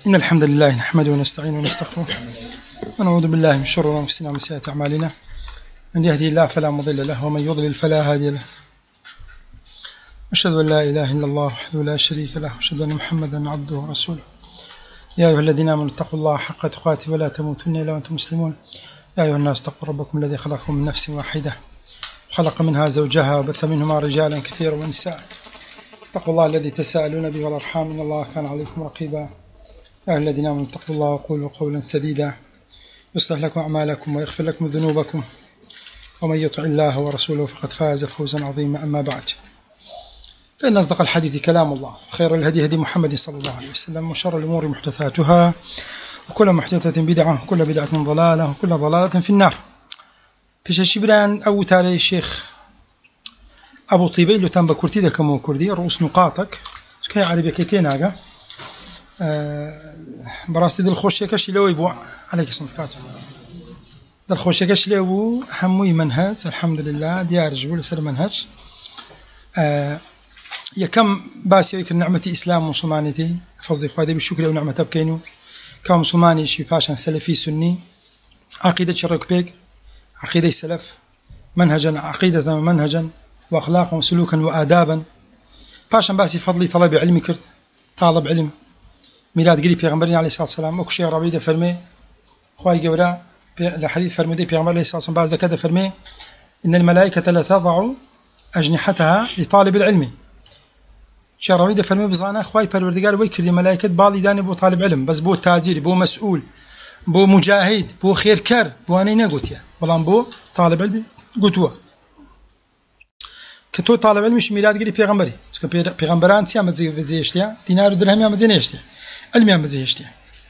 إن الحمد لله نحمده ونستعينه ونستغفره ونعوذ بالله من شرور أنفسنا ومن سيئات أعمالنا من يهدي الله فلا مضل له ومن يضلل فلا هادي له أشهد أن لا إله إلا الله وحده لا شريك له وأشهد أن محمدا عبده ورسوله يا أيها الذين آمنوا اتقوا الله حق تقاته ولا تموتن إلا وأنتم مسلمون يا أيها الناس اتقوا ربكم الذي خلقكم من نفس واحدة وخلق منها زوجها وبث منهما رجالا كثيرا ونساء اتقوا الله الذي تساءلون به والأرحام إن الله كان عليكم رقيبا يا أيها الذين آمنوا اتقوا الله وقولوا قولا سديدا يصلح لكم أعمالكم ويغفر لكم ذنوبكم ومن يطع الله ورسوله فقد فاز فوزا عظيما. أما بعد، فإن أصدق الحديث كلام الله، خير الهدي هدي محمد صلى الله عليه وسلم، وشر الأمور محدثاتها، وكل محدثة بدعة، وكل بدعة ضلالة، وكل ضلالة في النار. في شبران أو تاري الشيخ أبو طيبي لو تنبا كرتي دا كمو كردي رؤوس نقاطك كي عربي كيتين هاقا براستي دل خوشيكاش لو يبو عليك اسم تكاتو دل خوشيكاش لو يبو هموي منهج الحمد لله ديار جبول سر منهج يكم باسي ويكر نعمتي إسلام مسلمانيتي فضي خوادي بالشكر ونعمة بكينو كمسلماني شي باشا سلفي سني عقيدة شرك بيك عقيدة السلف منهجا عقيدة منهجا وأخلاقا وسلوكا وآدابا باشا باسي فضلي طلب علمي كرت طالب علم ميلاد قريب پیغمبرنا عليه الصلاة والسلام وكو شيخ ربيده فرمي خواهي قولا لحديث فرمي پیغمبر عليه الصلاة والسلام بعد كذا فرمي إن الملائكة لا تضع أجنحتها لطالب العلم. شيخ ربيده فرمي بزانا خواهي پروردگار ويكر دي ملائكة بالي داني بو طالب علم بس بو تاجر بو مسؤول بو مجاهد بو خيركر بو أني نقوتيا والله بو طالب علم قوتوا كتو طالب علمش ميلاد قريب پیغمبري پیغمبران سيا مزيشتيا دينار ودرهم مزينيشتيا علمي مزيشتيا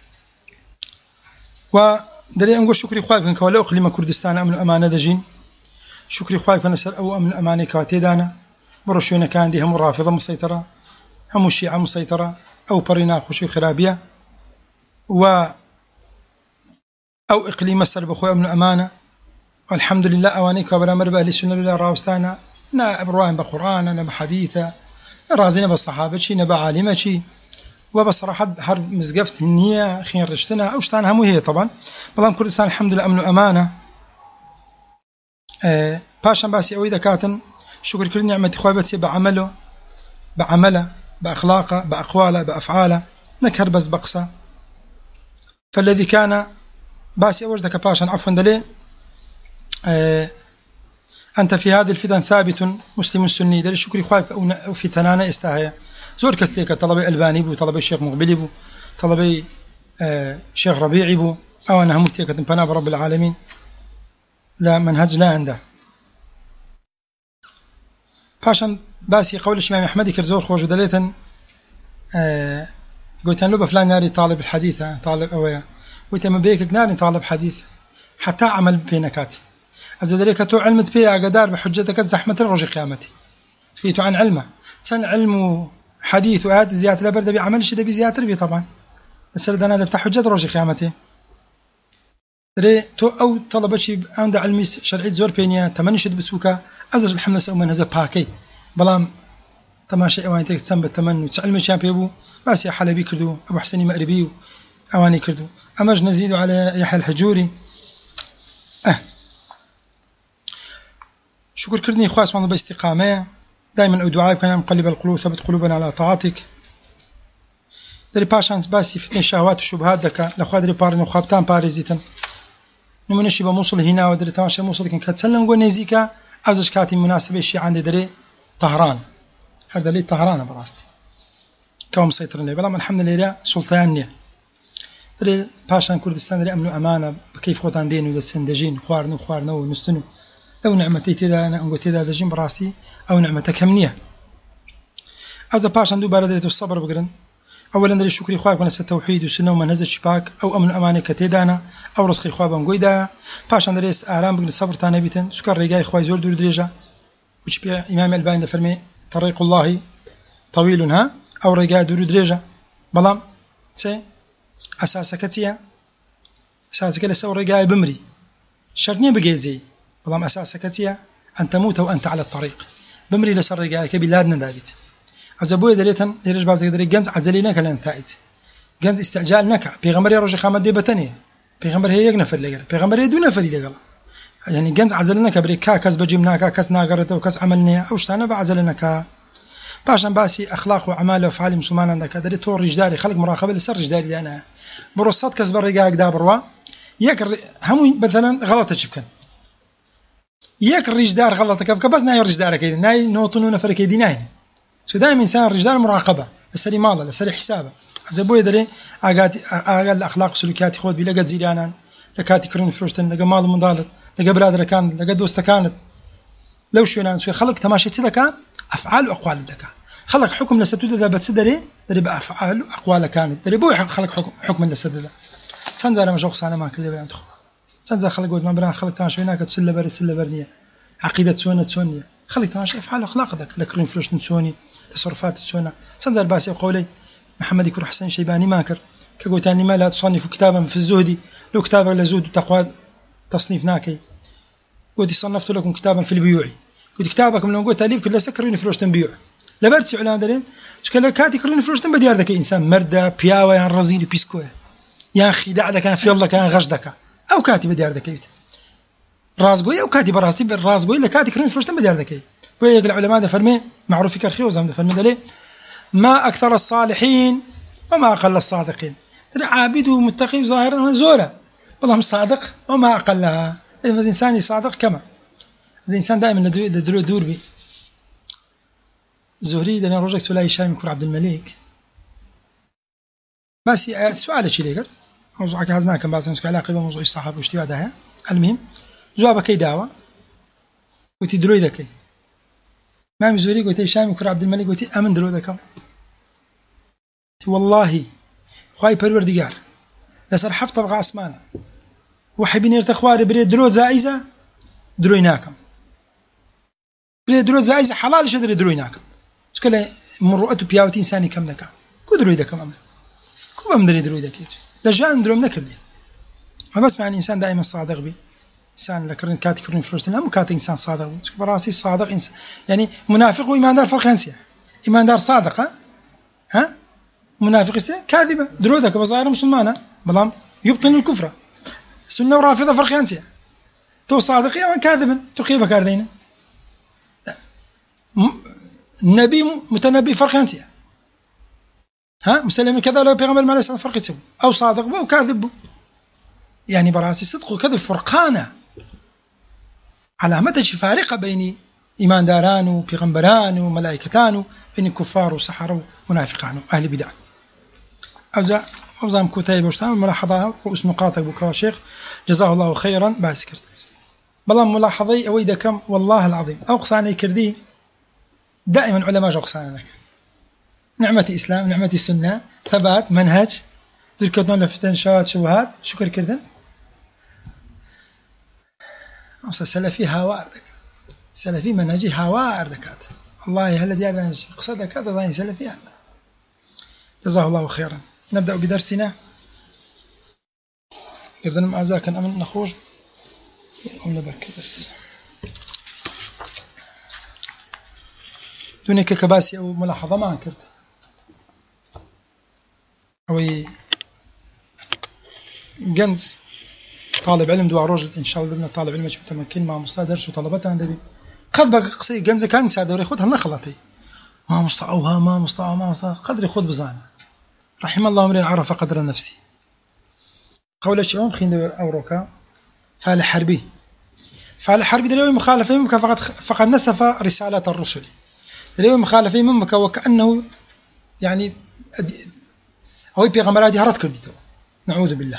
ودري أنقول شكري خواهي بكن كولا أقليم كردستان أمن الأمانة دجين شكري خواهي بكن أسأل أو أمن الأمانة كواتي دانا برشونا كان دي هم رافضة مسيطرة هم الشيعة مسيطرة أو برينا خشوي خرابية أو إقليم السلب أخوي أمن الأمانة والحمد لله أوانيك وبلا مربى أهل السنة لله راوستانا نا أبروان بقرآن نا بحديثة رازينا بالصحابة شي نبا عالمة شي وبصراحة هر مزقفت النية خين رشتنا أو شتان همو هي طبعا بلام كردستان الحمد لله أمن وأمانة باشا باسي أوي ذكاتن شكر كل نعمة إخوابتي بعمله بأخلاقه بأقواله بأفعاله نكهر بس بقصة. فالذي كان باسي أوجدك باشا عفوا دلي أنت في هذه الفتن ثابت مسلم السني دلي شكري خواك أو في تنانا استاهي زور كستيك طلبي ألباني بو طلبي الشيخ مقبلي بو طلبي شيخ ربيعي بو أو أنا همتيك تنبنا برب العالمين لا منهج لا عنده. باشا باسي قول الشمام أحمد كرزور خوش دليتا قلت له بفلان ناري طالب الحديث طالب أويا قلت ما بيك ناري طالب حديث حتى عمل بينكات أزدريك تو علمت فيها قدار بحجتك زحمة الرجل قيامتي فيتو عن علمه سن علم حديث وآيات زيادة لبرد بعمل شده بزيادة بي طبعا السردنا ده بتاع حجة رجل قيامتي دري تو أو طلبة شيء عند علمي شرعي زور بينيا تمني شد بسوكا أزج الحمد لله من هذا باكي بلام تماشي أواني تك تسمى التمني تعلم شام بيبو بس يا حلبي كردو أبو حسني مأربي أواني كردو أمج نزيد على يحيى الحجوري شكر كردني خاص من باستقامة دائما أدعاء كان مقلب القلوب ثبت قلوبنا على طاعتك. دري باشان باسي فتن الشهوات والشبهات دكا لأخوة دري بارن وخابتان بارزيتن نمون الشيبة موصل هنا ودري تماشي موصل كن كتسلم نقول نيزيكا أوزج كاتي مناسبة الشيء عندي دري طهران هذا لي طهران براستي كوم سيطرن لي بلام الحمد لله سلطانية دري باشان كردستان دري أمن وأمانة بكيف خوتان دين ودا سندجين خوارنا ونستنو أو نعمتي تدا أنا أنقول تدا دجين براستي أو نعمتك همنية هذا باشان دو باردريت الصبر بقرن أولا دري شكري خواب كنا التوحيد والسنة ومنهج الشباك أو أمن أمانة كتيدانا أو رزقي خوابا نقويدا باشان دريس أعلام بقرن الصبر تانا بيتن سكر رجاي خواه زور دور دريجة وش بيا إمام الباني فرمي طريق الله طويل ها أو رجاي دور دريجة بلام سي أساسكتيا أساسك لسه رجاي بمري شرطني بقيت زي بلام أساسكتيا أن تموت وأنت على الطريق بمري لسه رجاي كبلادنا دابت عجبوه دريتن ليرج بعض قدري جنز عزلينا كلام ثائت جنز استعجال نكا بيغمر يروج خامد دي بتنية بيغمر هي يجنفر لقلا بيغمر هي دون فري لقلا يعني جنز عزلنا كبريكا كاس بجيمنا كاس ناقرته وكاس عملنا أو شتانا بعزلنا كا باشان باسي أخلاق وأعمال وأفعال مسلمان عندك هذا تور رجداري خلق مراقبة لسر رجداري أنا برصات كاس برجع قدا بروا يكر هم مثلا غلطة شبكن يكر رجدار غلطة كبس ناي رجدار كيد ناي نوطنون فرق كيدي ناي شو دائما إنسان رجدار مراقبة لسري ماله لسري حسابه زبوي دري أقل الأخلاق والسلوكيات خود بلا قد زيرانان لكاتي كرون فروشتن لقى مال من ضالت لقى برادر كان لقى دوست كانت لو شو نان شو خلق تماشي تذكى أفعال وأقوال الذكاء خلق حكم لستود ذا بتسدري دري بأفعال وأقوال كانت دري بوي خلق حكم لستود سنزار ما شخص أنا ما كذا بين تخو سنزار خلق قد ما برا خلق تماشي هناك تسلة برنية عقيدة سونية خلق تماشي أفعال وأخلاق ذاك لكرون فروشتن سوني تصرفات سونا سنزار باسي قولي محمد يكون حسن شيباني ماكر كقولتاني ما لا تصنف كتابا في الزهد لو كتابا لزود وتقوى تصنيف ناكي قلت صنفت لكم كتابا في البيوع قلت كتابكم لو قلت تاليف كل سكرين فروشتن بيوع لبرتسي على دلين شكل كاتي كرين فروشتن بديار ذاك انسان مرده بياوه يعني رزيل بيسكوه يعني خداع ذاك كان في الله كان غش ذاك او كاتب بديار ذاك رازقوي او كاتب راسي بالرازقوي لا كاتي كرين فروشتن بديار ذاك ويقول العلماء ده فرمي معروف كرخي وزعم ده فرمي دلي ما أكثر الصالحين وما أقل الصادقين عابد ومتقي وظاهر زورة والله مش صادق وما أقلها إذا الإنسان صادق كما الإنسان دائما دور بي زهري دنا رجعت ولا هشام يكون عبد الملك بس سؤال شيء ليك موضوعك هزنا كم بعض نسك علاقة بموضوع الصحابة وشتي بعدها المهم جوابك كي دعوة وتدري ذكي ما زهري قلت هشام يكون عبد الملك قلت أمن درو ذكم والله خواي پروردگار لسر حفظ طبقة عثمانة وحبين يرتخواري بريد درو زائزة درويناكم بريد درو زائزة حلال شدر درويناكم شكله من رؤته بياوتي إنساني كم ذكا كو دروي ذكم أمن كو بمدري دروي ذكيت لجان دروم نكردي ما بس معني إنسان دائما صادق بي إنسان لكرن كاتي كرن فروشتن لا مو كاتي إنسان صادق شكل براسي صادق إنسان يعني منافق وإيمان دار فرق هنسيا إيمان دار صادق ها منافق كاذبة درودك بظاهر مسلمانة بلام يبطن الكفر سنة ورافضة فرق هنسيا تو صادق يا كاذبا تقيبك أردين النبي متنبي فرق هنسيا ها مسلم كذا لو بيغمر ما ليس فرق يسوي أو صادق أو كاذب يعني براسي صدق وكذب فرقانة علامة فارقة بين إيمان داران وبيغمبران وملائكتان بين الكفار وسحر ومنافقان وأهل بدع أوزام كتاب وشتام ملاحظة رؤوس نقاط أبو شيخ جزاه الله خيرا باسكر بلا ملاحظي أويد كم والله العظيم أوقصاني كردي دائما علماء جوقصانك نعمة إسلام نعمة السنة ثبات منهج ذكرتنا لفتن شوات شبهات شكر كردن سلفي هواردك سلفي منهجي هواردك الله هل ديار قصدك هذا ضاين سلفي هذا جزاه الله خيرا نبدأ بدرسنا قردنا معزا كان أمن نخرج ونبكي بس دونك كباسي أو ملاحظة ما أنكرت أو جنس طالب علم دو عروج إن شاء الله طالب علم متمكن مع مستوى درس وطلبته عندي قد بقى قصي جنس كان سادة ياخذها نخلطي ما مستوى ما مستوى قدر ياخذ بزانه رحم الله امرئ عرف قدر نفسه قول الشيوخ خين أوروكا فعل حربي دليل مخالفين فقد نسف رسالة الرسل دليل مخالفين منك وكأنه يعني هو بيغمرات هرت كرديته نعوذ بالله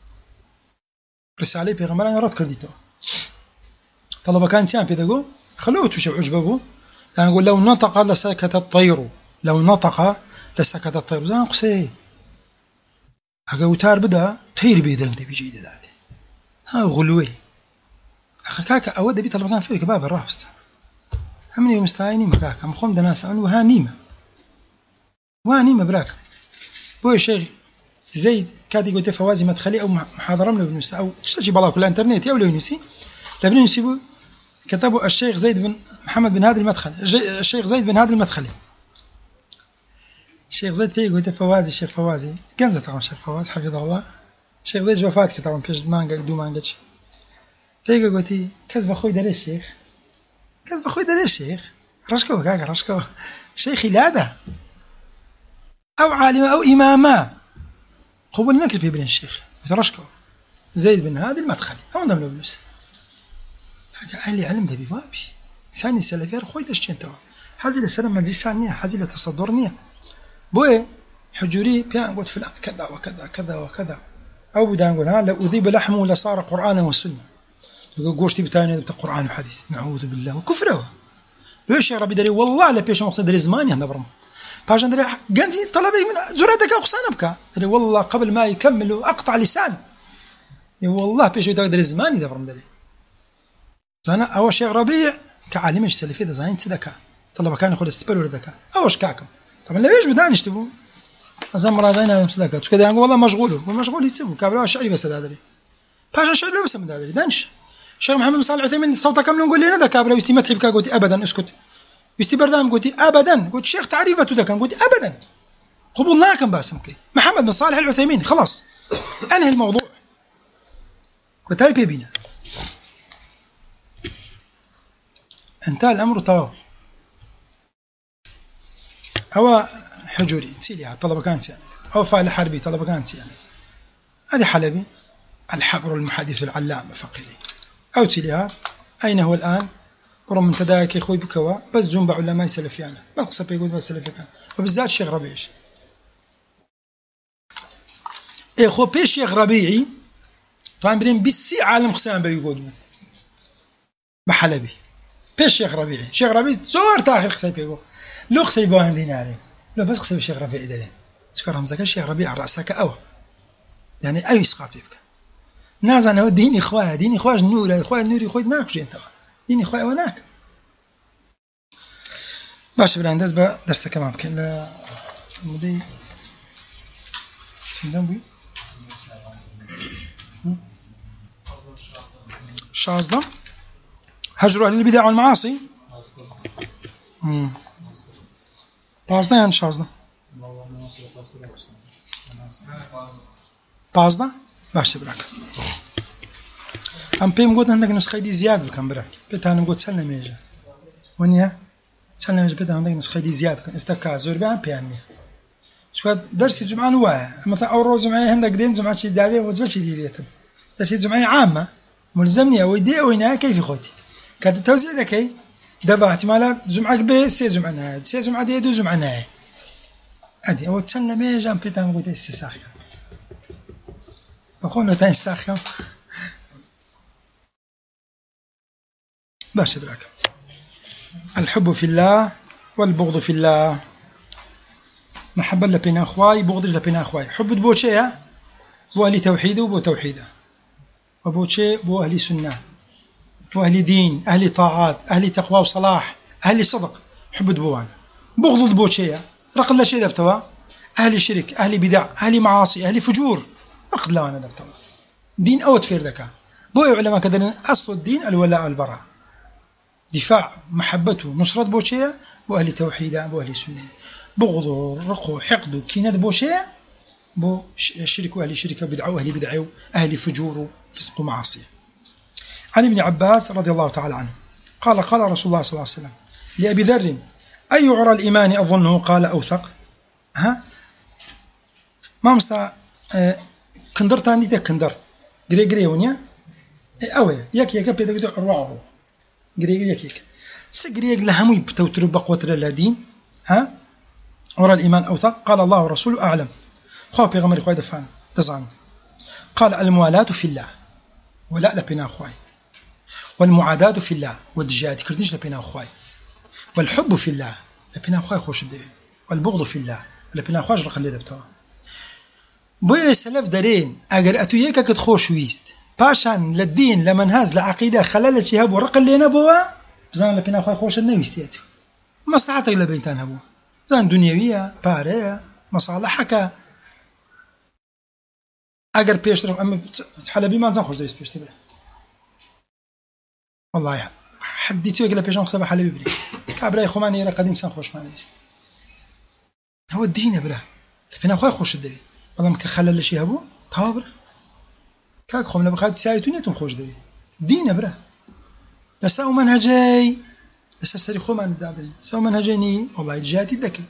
رسالة بيغمرات هرت كرديته طلبة كان تيان بيدقو خلوه تشوف عجبه نقول لو نطق لسكت الطير لسكت الطير زين قصي هذا وتار بدا تير بيدن دي بيجي ذاتي ها غلوي أخي كاكا أود بي طلب كان فيك باب الرافست أمني ومستعيني مكاكا مخوم دناس عنه وهانيمة براك بوي الشيخ زيد كادي قلت فوازي مدخلي أو محاضرة من ابن أو تشتجي بلا كل الإنترنت أو لونسي لابن ينسيبه كتبه الشيخ زيد بن محمد بن هادي المدخلي الشيخ زيد بن هادي المدخلي شيخ زيد فيه قلت فوازي الشيخ فوازي كنزة طبعا الشيخ فواز حفظه الله شيخ زيد وفاتك طبعا فيش مانجا دو مانجا فيه قلت كذب أخوي داري الشيخ كذب أخوي داري الشيخ رشكو كاكا رشكو شيخي لاده أو عالم أو إماما قبل نكل في بين الشيخ رشكو زيد بن هادي المدخلي أو نملو بلوس أهلي علم ده ببابي ثاني سلفير خوي دشتين توا حاجة لسلام ما ديش عنيا حاجة لتصدرنيا بوي حجوري بيان قلت فلان كذا وكذا كذا وكذا أو بدان قول ها لو أذيب لحمه لصار قرآنا وسنة يقول قوشتي بتاني بتاع قرآن وحديث نعوذ بالله وكفره ليش يا ربي دري والله لا بيش مقصد دري زماني هنا برم باجان دري جنزي طلبي من زرادك أو خصنا بك دري والله قبل ما يكملوا أقطع لسان والله بيش يدري زماني برم دري أنا أول شيء ربيع كعالم إيش سلفي ده زين صدقة طلب كان يقول استبلوا ردك أوش كعكم طبعا ليش بدان يشتبوا أزم مرادينا صدقة كذا يعني والله مشغول يتسبوا كابلا شعري بس هذا لي باش شعري بس من هذا لي دانش شيخ محمد صالح العثيمين صوته كم نقول لنا ذا كابلا يستي متحب كا قلت أبدا اسكت يستي بردام قلت أبدا قلت شيخ تعريفته ذا كان قلت أبدا قبولناكم باسمك محمد بن صالح العثيمين خلاص أنهي الموضوع وتاي بينا انتهى الأمر طاو أو حجوري تسيليها طلبة كانت يعني أو فاعل حربي طلبة كانت يعني هذه حلبي الحبر المحدث العلامة فقيري أو تسيليها أين هو الآن ورم من تدايك يخوي بكوا بس جنب علماء سلفيانا ما قصب يقول بس سلفيان وبالذات الشيخ ربيعي إخو بيش الشيخ ربيعي طبعا برين بسي عالم قسام بيقولوا بحلبي بيش شيخ ربيعي شيخ ربيعي زور تاخر قسم بيقول لو قسم بوان ديناري لو بس قسم الشيخ ربيعي دلين سكر همزك الشيخ ربيعي رأسك أوى يعني أي إسقاط بيبك نازع هو ديني إخوة ديني إخوة النور إخوة النور إخوة ناك جين توا ديني إخوة وناك باش براندز بدرس كمان يمكن لا مدي سندم بي شازدة هجروا أهل البدع والمعاصي بازده يعني شازده بازده باش براك ام بيم قلت عندك نسخه دي زياده بكم براك بتاعنا قلت سلنا ميجا ونيا سلنا ميجا بتاعنا عندك نسخه دي زياده كان استكا زور بيان بياني شو درس الجمعه نواه مثلا اول روز جمعه عندك دين جمعه شي دعوه وزبط شي ديتن درس الجمعه عامه ملزمني او دي او هنا كيف اخوتي كانت التوزيع ذكي دابا احتمالات جمعه به سي جمعه نهايه سي جمعه دي دو جمعه نهايه ادي او تسلنا ميجا بتاعنا قلت استساخ بقول تاني استساخ باش براك الحب في الله والبغض في الله محبة لبين أخواي بغض لبين أخواي حب بوشي بو أهل توحيده وبو توحيده وبوشي بو أهل سنة وأهل دين أهل طاعات أهل تقوى وصلاح أهل صدق حب بوانا بغض بوشي رقد لا شيء دبتوا أهل شرك أهل بدع أهل معاصي أهل فجور رقد لا أنا دبتوا دين أو تفير ذكاء بو علماء كذا أصل الدين الولاء والبراء دفاع محبته نصرة بوشية وأهل توحيدة وأهل سنة بغض رقو حقد كينات بوشية بو شرك وأهل شركة بدعو أهل بدعو أهل فجور فسق معاصية عن ابن عباس رضي الله تعالى عنه قال قال رسول الله صلى الله عليه وسلم لأبي ذر أي عرى الإيمان أظنه قال أوثق ها ما مستا كندر تاني ده كندر قري ونيا أوه يك بيدك عروعه قريق يك سقريق لهمي بتوتر بقوة الذين ها ورا الإيمان أوثق قال الله ورسوله أعلم خواب يغمر خوي دفان تزعن قال الموالاة في الله ولا لبنا أخوي والمعاداة في الله والدجاج كرديش لبنا أخوي والحب في الله لبنا أخوي خوش الدين والبغض في الله لبنا أخوي رقم لي دبتوا بوي سلف دارين أجر أتويك كد خوش ويست باشان للدين لمنهاز لعقيدة خلال شهاب ورقل لنا بوا بزان لبنا أخوي خوش النويستياتو مصلحتك لبيتان هبو زان دنيوية بارية مصالحك أجر بيشرف أما حلبي ما نزان خوش دايس بيشتبه والله حديتو يقول بيشان خصبه حلبي بري كابراي خماني يرى قديم سان خوش ما دايس هو الدين برا فينا خوي خوش الدبي والله ما كخلل شي هبو تابر كاك خمنا بخات سايتونيتون خوش دبي دين برا لساو منهجي لسا سري خو من دادري ساو منهجيني والله جاتي دكي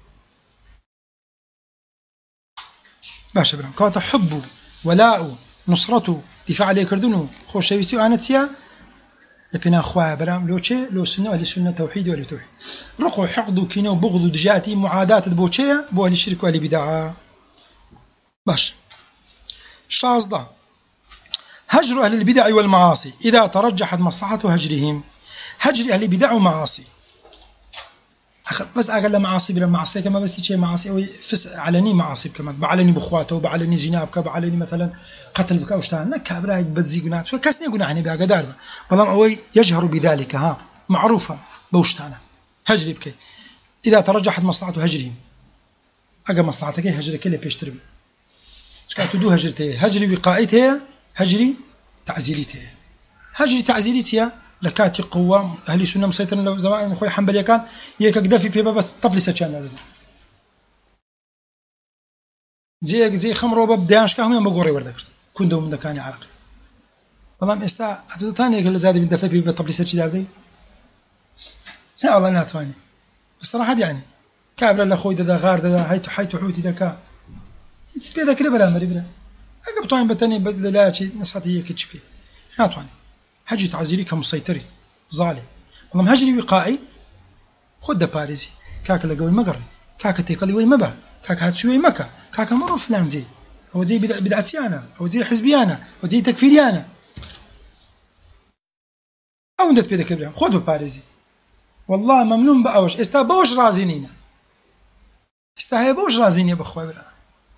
باشا برام كاتا حب ولاء نصرته دفاع عليه كردونه خوش شويستي وانا تيا لبنا اخويا برام لو تشي لو سنه ولا سنه توحيد ولا توحيد رقوا حقد وكينو بغض ودجاتي معاداه بوتشيا بو اللي شرك ولا بدعه باش شازده هجر اهل البدع والمعاصي اذا ترجحت مصلحه هجرهم هجر اهل البدع ومعاصي بس اقل معاصي بلا معصيه كما بس شيء معاصي او فس علني معاصي كمان بعلني بخواته وبعلني جنابك بعلني مثلا قتل بك او شتان كابراك بتزي قناه شو كسني قناه يعني بقدار والله هو يجهر بذلك ها معروفه بوشتانه هجري بك اذا ترجحت مصلحه هجرهم اجا مصلحتك هجرك اللي بيشتري شكاتو دو هجرتي هجري وقائته هجري تعزيلته هجري تعزيلته لكاتي قوة أهل السنة مسيطرين لو زمان خوي حنبلي كان يك قدافي في بس طبلي سكان زي خمر وباب ديانش كهم يوم بقوري وردك كون دوم دكاني عرق والله استا ثاني قال زاد من دفع في طبلي سكان دابدي لا والله لا ثاني بصراحة يعني كابر الاخوي دا غار دا هيتو حوتي دكا يتبي ذاك بلا مري بلا اقبطين بتاني بدل شيء نصحتي هي كتشكي هاتواني هجري تعزيري كمسيطري ظالم والله هجري وقائي خد باريزي كاك لقوي مقري كاك تيقلي وي مبا كاك هاتشوي مكا كاك مرو فلان زي او زي بدعتي انا او زي حزبي انا او زي تكفيري انا او ندت بيدك ابراهيم خذوا باريزي والله ممنون باوش استا بوش رازينينا استا هي بوش رازيني بخوي ابراهيم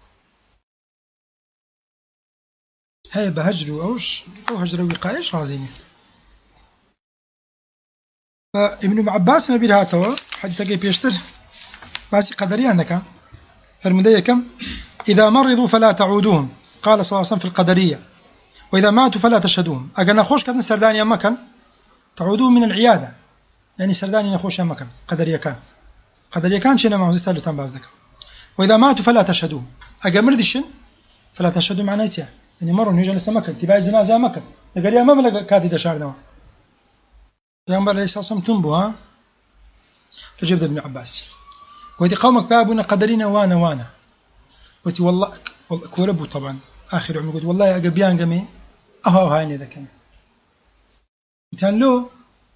هي بهجروا اوش او هجروا وقايش رازيني فابن عباس نبي هاتوا حد تجي بيشتر بس قدري عندك فالمدية كم إذا مرضوا فلا تعودوهم قال صلى الله عليه وسلم في القدرية وإذا ماتوا فلا تشهدوهم أجل نخوش كذا سرداني مكان تعودوهم من العيادة يعني سرداني نخوش مكان قدرية كان شيء ما هو زستالو تنبازدك وإذا ماتوا فلا تشهدوهم أجل مردشن فلا تشهدوا معناتها يعني مروا نيجي لسه مكان تباع جنازة مكان قال يا مملكة كاتي دشاردوا پیغمبر علیه السلام تنبوها فجبد ابن عباس قلت قومك بابنا قدرين وانا قلت والله كوربو طبعا آخر عمر قلت والله يا قبيان قمي أهو هايني ذا كمي قلت له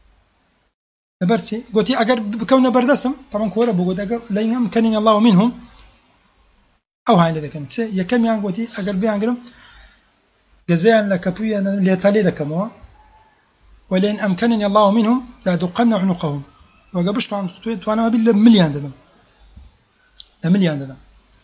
نبرتي قلت أقرب بكون بردستم طبعا كوربو قلت أقرب لا يمكنني الله منهم أو هايني ذا كمي يا كم يعني قلت أقرب بيان قلم جزيان لكبويا ليتالي ذا كموا ولئن أمكنني الله منهم لأدقن عنقهم وقبش طوانا ما بيلا مليان ددم مليان ددم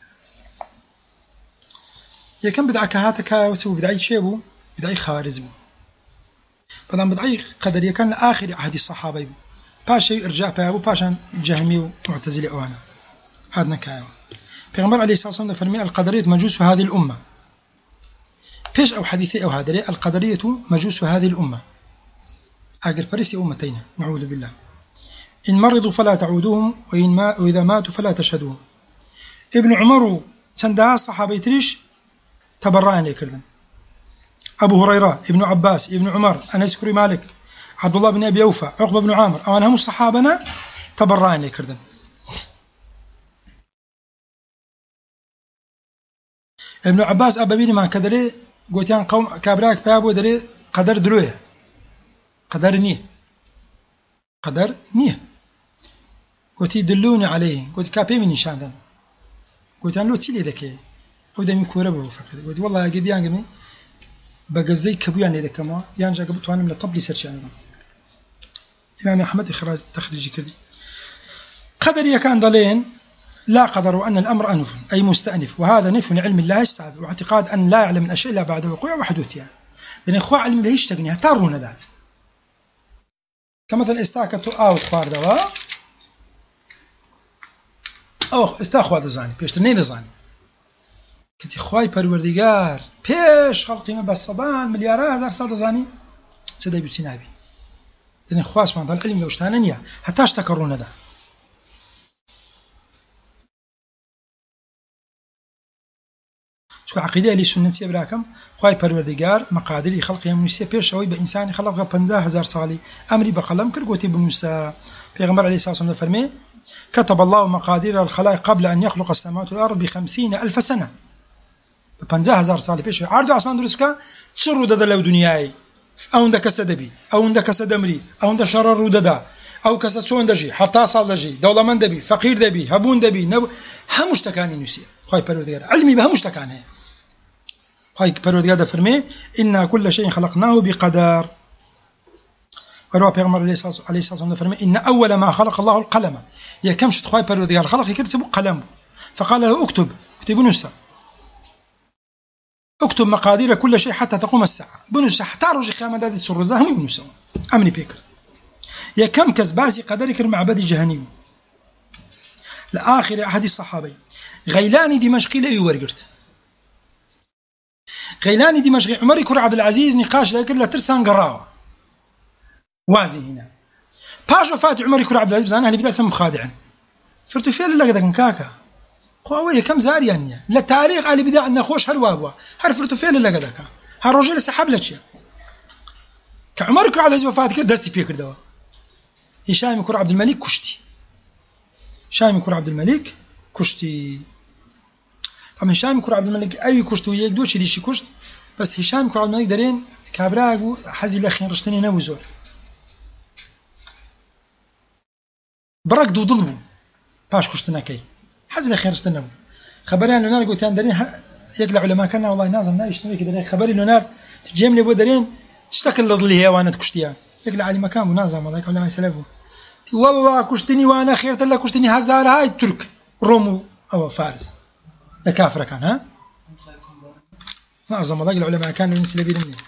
يا كم بدعك هاتك وتسوي بدعي شيبو بدعي خوارزم بدل بدعي قدر يكن آخر عهد الصحابة يبو باشا إرجاع بابو باشا جهمي ومعتزلي أوانا هذا نكايو پیغمبر عليه الصلاة والسلام فرمي القدرية مجوس هذه الأمة فيش أو حديثي أو هذا القدرية مجوس هذه الأمة أجر فريسي أمتين نعوذ بالله إن مرضوا فلا تعودوهم وإذا ماتوا فلا تشهدوهم ابن عمر سندها الصحابة تريش تبرأن لكردن أبو هريرة ابن عباس ابن عمر أنس كري مالك عبد الله بن أبي أوفى عقبة بن عامر أو أنهم الصحابنا تبرأن لكردن ابن عباس أبابيني ما كدري قوتيان قوم كابراك بابو دري قدر درويه قدر نيه قلت دلوني عليه قلت كابي من نشاندن قلت أنا لو تيلي ذكي قلت من كوربه فكر قلت والله أجيب يانجمي بجزي كبويان إذا كمان يانجا قبضت وأنا من الطبلي سرشان هذا إمام أحمد إخراج تخريج كذي قدر يكان ضلين لا قدر أن الأمر أنف أي مستأنف وهذا نف علم الله السابق واعتقاد أن لا يعلم الأشياء إلا بعد وقوع وحدوثها لأن إخوة علم به يشتغني هتارون ذات كمثل استاكتو أو خوار دوا أو استاخوا دزاني بيشتر ني دزاني كتي خواي پروردگار پیش خلقي ما بصبان مليارات هزار سال دزاني سدي بسنابي لأن خواس ما ضل علم يوشتاننيا حتى اشتكرون ده شو عقيدة اللي سنتي براكم خواي پروردگار مقادير خلقي منوسي بيشوي بإنسان خلق 50,000 سالي أمري بقلم كرقوتي بنوسا پیغمبر عليه الصلاة والسلام فرمي كتب الله مقادير الخلائق قبل أن يخلق السماوات والأرض ب50,000 سنة 50,000 سالي بيشوي عردو عثمان درسكا شر دد لو دنياي أو عندك سدبي أو عندك سدمري أو عندك شرر ددا أو كسا چون دجي حتى صال دجي دولمن دبي فقير دبي هبون دبي همش تكاني نوسي خواي پروردگار علمي بهمش تكانه خواي پروردگار فرمي إنا كل شيء خلقناه بقدر وروى پیغمبر عليه الصلاة والسلام فرمي إن أول ما خلق الله القلم يا كم شت خواي پروردگار خلق يكتب قلم فقال له اكتب نسا اكتب مقادير كل شيء حتى تقوم الساعة بنسا حتى رجي قيامة دادي سر الله هم بنسا أمني بيكر يا كم كزباسي قدرك المعبد جهنم لآخر أحد الصحابي غيلاني دمشقي لا يورقرت غيلاني دمشقي عمر كر عبد العزيز نقاش لكن لا ترسان قراوة وازي هنا باش وفات عمر كر عبد العزيز أنا اللي بدأت مخادعا فرتو فيه لله كذا كاكا خويا كم زار يعني لا تاريخ اللي بدأ أن خوش هالوابوا فرتو فيه لله كذا هالرجل سحب لك كعمر كر عبد العزيز وفات كده دستي بيكر دوا هشام كر عبد الملك كشتي هشام كر عبد الملك كشتي طبعا هشام كر عبد الملك أي كشت وياك دوش ليش كشت بس هشام كر عبد الملك دارين كابراغو حزي الأخير رشتني نوي زور برك دو ضلبو باش كشتنا كي حزي الأخير رشتنا نوي خبرين لونار قلت أنا دارين يقلع علماء كنا والله نازم نايش نوي كده خبرين لونار تجيم لي بو دارين تشتكل لضلي هي وانا تكشتيها يقلع علي مكان ونازم والله علماء يسلبوا والله كشتني وانا خيرت الله كشتني هزار هاي ترك رومو او فارس ده كافر كان ها نعظم الله العلماء كانوا ينسلبي مني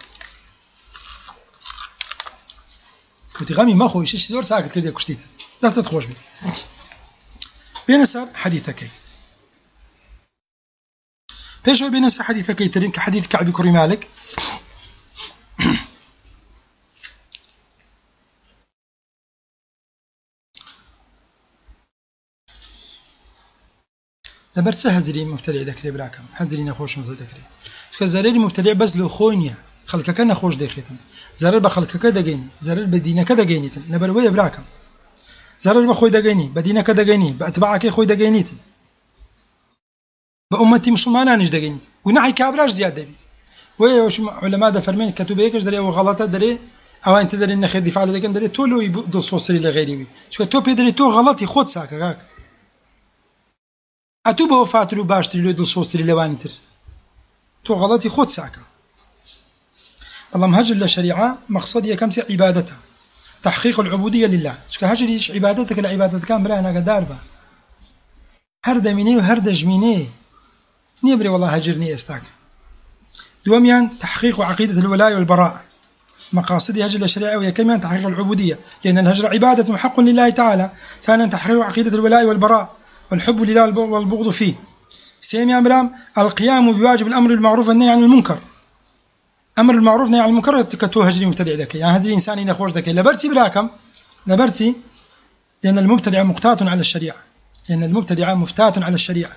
كنت غامي ما خويش زور ساكت كده كشتيت لا تتخوش بي بينسر حديثك بيشو بينسر حديثك ترين كحديث كعب كري مالك لبرت هزري مبتدع ذكري براكم هزري نخوش مبتدع ذكري فزرري مبتدع بس لو خوينيا خلقك نخوش دخيتن زرر بخلقك دغيني زرر بدينك دغينيتن نبروي براكم زرر بخوي دغيني بدينك دغيني باتباعك خوي دغينيتن بامتي مسلمانانش دغينيت ونحي كابراش زياده بي ويش علماء ده فرمين كتب هيك دري وغلطه دري او انت دري ان خدي فعل دغن دري تولو يدوس فوستري لغيري شو تو بيدري تو غلطي خود ساكاك أتوبة وفاتلو باشتري له دل صوستري لوانتر تو غلطي خود ساكا الله مهجر للشريعة مقصدية كمسي عبادتها تحقيق العبودية لله شكا هجريش عبادتك العبادة كان بلانا قداربا هرد مني وهرد جميني نيبري والله هجرني استاك دواميان تحقيق عقيدة الولاء والبراء مقاصدي هجر للشريعة وهي كمان تحقيق العبودية لأن الهجر عبادة حق لله تعالى ثانيا تحقيق عقيدة الولاء والبراء والحب لله والبغض فيه سيم يا أمرام القيام بواجب الأمر بالمعروف والنهي عن المنكر أمر المعروف نهي عن المنكر كتو هجري مبتدع ذكي يعني هجري إنساني نخوش ذكي لبرتي براكم لبرتي لأن المبتدع مقتاة على الشريعة لأن المبتدع مفتاة على الشريعة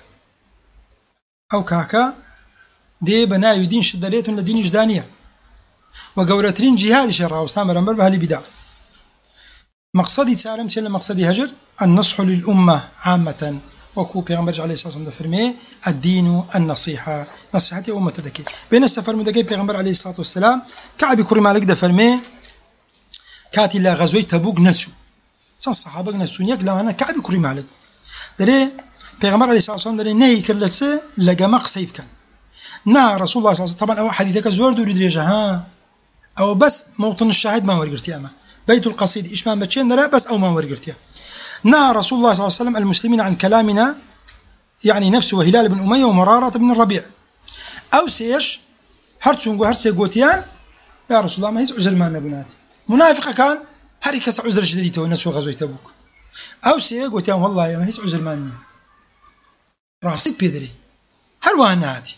أو كاكا دي بناء دين شدليت لدين جدانية وقورترين جهاد شرع وسامر أمر بها لبدع مقصدي تسالم سيلا مقصدي هجر النصح للأمة عامة وكو بيغمبر عليه الصلاة والسلام فرمي الدين النصيحة نصيحتي أمة ذكي بين السفر مدكي بيغمبر عليه الصلاة والسلام كعب كوري مالك ده فرمي كاتي لا غزوي تبوك نسو صن صحابة نسو نيك لا أنا كعب كوري مالك دري بيغمبر عليه الصلاة والسلام دري نهي كرلتسي لقمق سيف كان نا رسول الله صلى الله عليه وسلم طبعا أو حديثك زور دوري دريجة ها أو بس موطن الشاهد ما ورقرتي أما بيت القصيد إشمان بتشين لا بس أو ما ورقرتيها نهى رسول الله صلى الله عليه وسلم المسلمين عن كلامنا يعني نفسه وهلال بن أمية ومرارة بن الربيع أو سيش هرتسونغو هرتسي قوتيان يا رسول الله ما هيز عذر معنا بناتي منافقة كان هركس عذر شديد ونسوا غزوة تبوك أو سي قوتيان والله ما هيز عذر معنا راسيت بيدري هروانا هاتي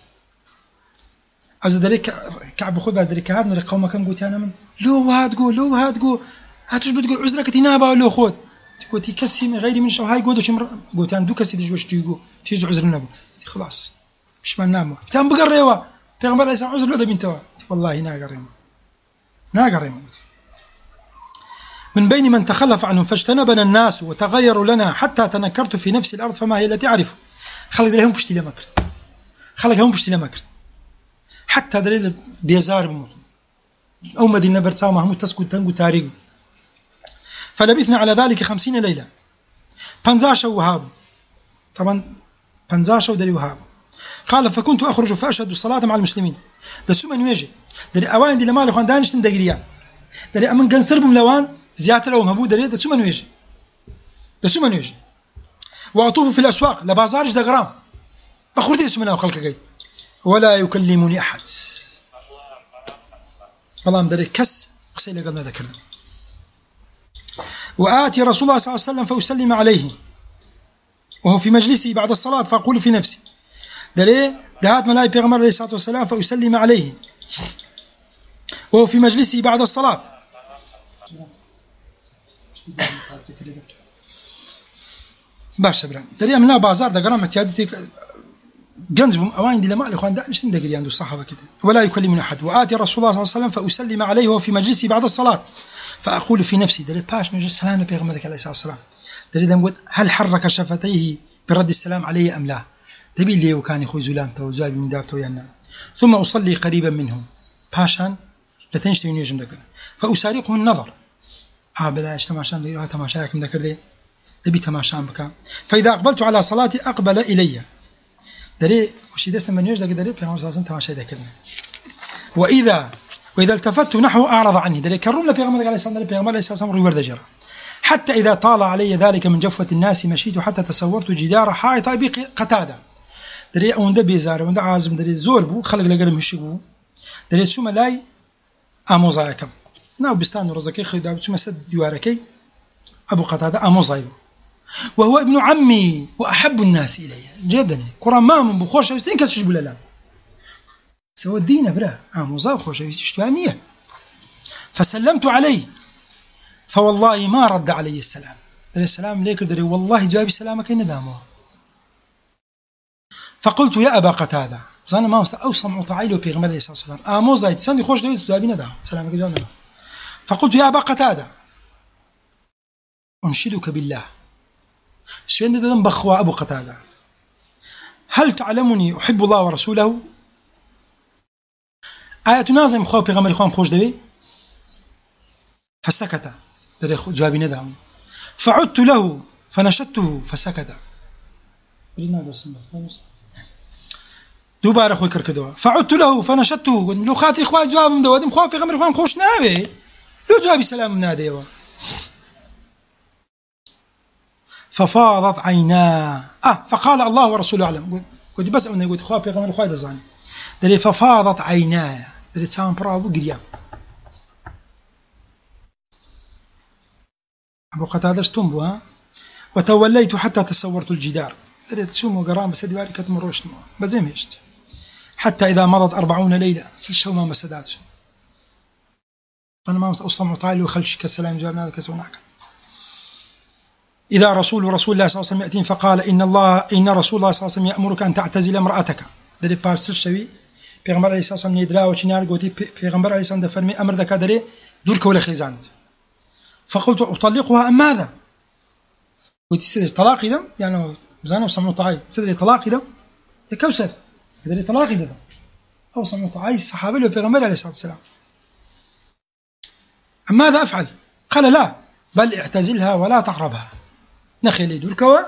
أوز دريك كعب خوي بعد دريك هاد نري قوم كم قوتيان من لو هاد هاتوش بتقول عذرك تنابا لو خود تقول كسي من غيري من شو هاي قودو شمر قوتان دو كسي دجوش تيجو تيجي عذر النبو خلاص پشمان نامەوە تان بگەڕێەوە پێغەمبەر عەلەیهی سەلام عوزر لۆ دەبینتەوە والله ناگەڕێمەوە من بين من تخلف عنه فاجتنبنا الناس وتغيروا لنا حتى تنكرت في نفس الأرض فما هي التي أعرف خلق لهم بشتي لما كرت خلق هم بشتي لما كرت حتى دليل بيزار بمخم أو مدينة برتساو محمود تسكت تنقو تاريخ فلبثنا على ذلك 50 ليلة 15 وهاب طبعا 15 ودري وهاب قال فكنت أخرج فأشهد الصلاة مع المسلمين دسو من ويجي دري أوان دي لما لخوان دانشتن دقريان دري أمن قنثر بملوان زيادة لهم هبو دري دسو من ويجي وأطوف في الأسواق لبازارج دقرام بخور دي سمنا وخلق جاي ولا يكلمني أحد والله دري كس قصيلة قلنا ذكرنا وآتي رسول الله صلى الله عليه وسلم فأسلم عليه وهو في مجلسه بعد الصلاة فأقول في نفسي دري دعات ملاي بيغمر عليه الصلاة والسلام فأسلم عليه وهو في مجلسه بعد الصلاة باش بران دري أمنا بازار دقرام اعتيادتي جنزبهم أوان دي لما الإخوان دانش تندقري عنده الصحابة كده ولا يكلمني أحد وآتي رسول الله صلى الله عليه وسلم فأسلم عليه وهو في مجلسه بعد الصلاة فأقول في نفسي دري باش نجي السلام بيغمرك عليه الصلاة والسلام دري دم هل حرك شفتيه برد السلام عليه أم لا دبي اللي وكان يخوي زلام توزاي من دابته يانا ثم أصلي قريبا منهم باشان لتنشتي ينجم ذكر فأسارقه النظر بلاش تماشان دي تماشاكم ذكر دي دبي تماشان بك فإذا أقبلت على صلاتي أقبل إلي دري وشي دست من يجد دري في عمر صلى تماشا ذكرنا وإذا التفت نحو أعرض عني دري كرم لبيغمر عليه الصلاة والسلام بيغمر عليه الصلاة والسلام ورد جرى حتى إذا طال علي ذلك من جفوة الناس مشيت حتى تصورت جدار حائط أبي قتادة دري أوندا بيزار أوندا عازم دري زور بو خلق لقرم هشبو دري سوما لاي أموزايكم ناو بستان ورزكي خيدا سوما سد ديواركي أبو قتادة أموزايبو وهو ابن عمي وأحب الناس إلي جابني قرآن ما من بخوش وسين كسش بلا سوى الدين برا أموزاي وخوش وسيشتوانية فسلمت عليه فوالله ما رد علي السلام دري السلام ليك دري والله جابي سلامك ندامه فقلت يا أبا قتادة زانا ما أوصى معطعي له بيغمر عليه الصلاة والسلام أموزاي تساندي خوش دويت جابي ندام سلامك جابنا فقلت يا أبا قتادة أنشدك بالله شين ددن بخوا أبو قتادة هل تعلمني أحب الله ورسوله آية نازم خوا بيغمر خوام خوش دوي فسكت دري جوابي ندام فعدت له فنشدته فسكت دوباره خوي كركدوا فعدت له فنشدته لو خاطري خوا جواب من دودم خوا بيغمر خوام خوش نابي لو جوابي سلام ناديوا ففاضت عيناه فقال الله ورسوله أعلم قلت بس أنا قلت خواه بيغمر خواه دزاني دري ففاضت عيناه دري تسام برابو قريام أبو قتادة اشتنبو وتوليت حتى تصورت الجدار دري تسومو قرام بس دواري كتمروش بزيم هشت حتى إذا مضت 40 ليلة تسلشوا ما مسدات أنا ما أصلا معطالي وخلش كالسلام جارنا كسوناك إذا رسول الله صلى الله عليه وسلم يأتين فقال إن رسول الله صلى الله عليه وسلم يأمرك أن تعتزل امرأتك دري بارسل شوي پیغمبر علیه السلام ندرا و چنار گوتی پیغمبر علیه السلام فرمی امر دکا دري دور ولا خزانت فقلت أطلقها أم ماذا قلت سيدي طلاقي دم يعني زانه وصمنوا طعاي سيدي طلاقي دم يا كوثر دري طلاقي دم أو صمنوا طعاي الصحابة له پیغمبر عليه الصلاة والسلام أم ماذا أفعل قال لا بل اعتزلها ولا تقربها نخلي دوركوا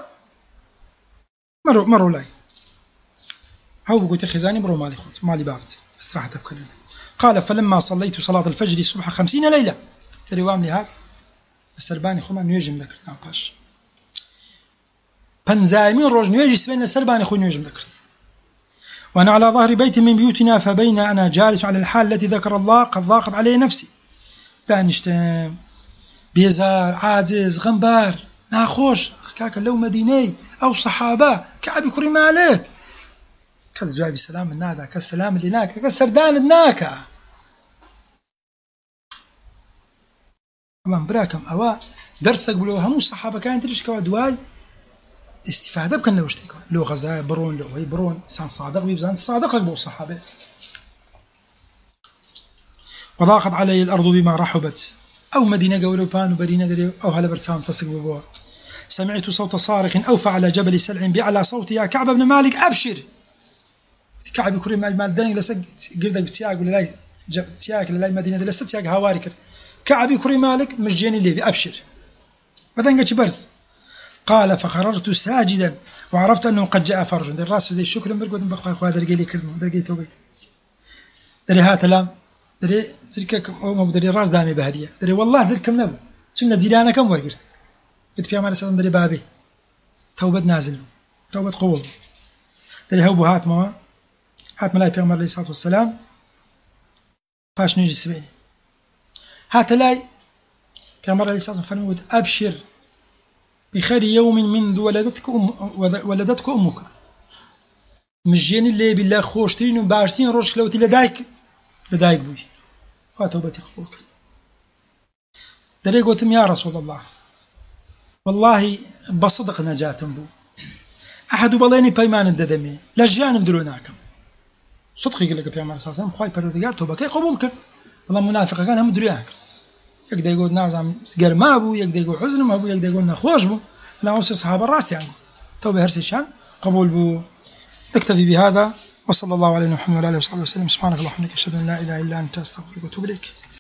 مروا لاي هو قلت خزاني برو مالي خد مالي بابت استراحة بكلنا قال فلما صليت صلاة الفجر الصبح 50 ليلة الرواية لي هذا السرباني خما نيجم ذكرنا باش بنزايمين روج نيجي سبين السرباني خو نيجم ذكرنا وأنا على ظهر بيت من بيوتنا فبين أنا جالس على الحال التي ذكر الله قد ضاقت علي نفسي دانشتم بيزار عاجز غنبار ناخوش كاك لو مديني أو صحابة كعب كريم عليك كذا جوابي سلام النادا كالسلام اللي ناكا كالسردان الناكا الله براكم أوا درسك بلو همو الصحابة كانت تريش كوا دواي استفادة بكن لو اشتكى لو غزاء برون لو هي برون إنسان صادق بيبزان صادق أبو الصحابة. وضاقت علي الأرض بما رحبت أو مدينة قولوا بان وبرينة دري أو هلا برتسام تصق ببوا. سمعت صوت صارخ أوفى على جبل سلع بأعلى صوت يا كعب بن مالك أبشر. كعب يكرم مال دنيا لسق قردك بتسياق ولا لا تسياق ولا لا مدينة لسه تسياق هواركر. كعب يكرم مالك مش جاني اللي بأبشر. بعدين قالش برز. قال فخررت ساجدا وعرفت أنه قد جاء فرج. در الراس زي الشكر مرقود بخوي أخوة درجي لي كلمة درجي توبي. دري هات لام دري زركك أو مبدري الراس دامي بهدية. دري والله دركم نبو. شنو ديرانا كم ورقت. قلت في أمانة سلام دري بابي. توبة نازل. توبة قوة. دري هو بهات ما هات ملاي في أمر عليه الصلاة والسلام. باش نيجي السبعين. هات لاي في أمر عليه الصلاة والسلام فرمود أبشر بخير يوم منذ ولدتك أمك. مجين اللي بالله خوشتين وبارشتين روش لوتي لدايك بوي. خاتوبتي خفوك. دري قلتم يا رسول الله والله بصدق نجاتهم بو. أحد بليني بيمان الددمي لجانم دلوناكم. صدقي يقول لك في عمر أساسا خواي بردقات توبك قبول كر. والله منافق كان هم درياك. يقدر يقول نازم سجر ما أبو يقدر يقول حزن ما أبو يقدر يقول نخوش بو. لا أوصي صحاب الراس يعني توبة هرسي شان قبول بو. نكتفي بهذا وصلى الله على محمد وعلى آله وصحبه وسلم. سبحانك اللهم وبحمدك أشهد أن لا إله إلا أنت أستغفرك وأتوب إليك.